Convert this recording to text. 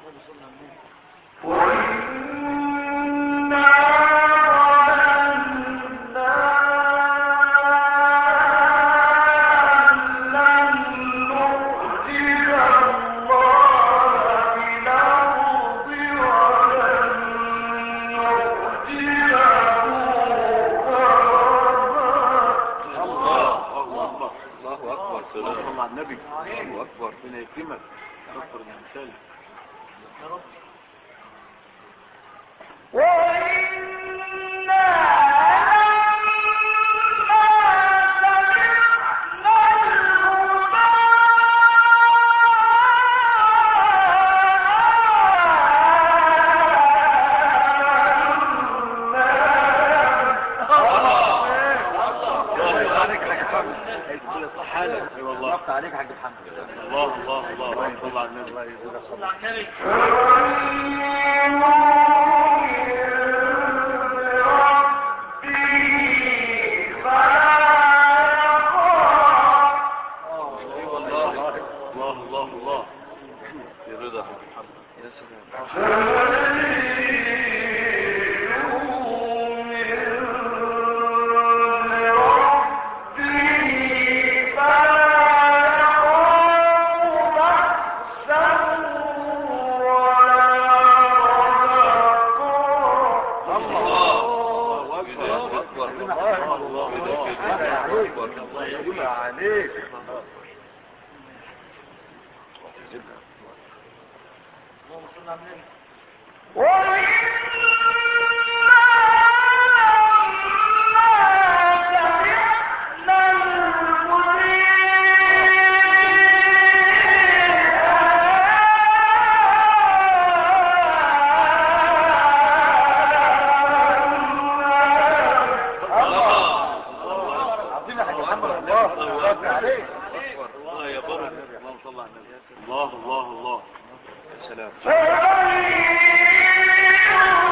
النبي الله اكبر فينا يكرمك اكثر من مثال يا رب. عليك حاج محمد. الله الله الله صل على النبي. الله يجزاك صل على النبي. الله الله الله يا رضا حاج محمد يا سلام. عليك اللهم صل على النبي. الله الله الله يا سلام.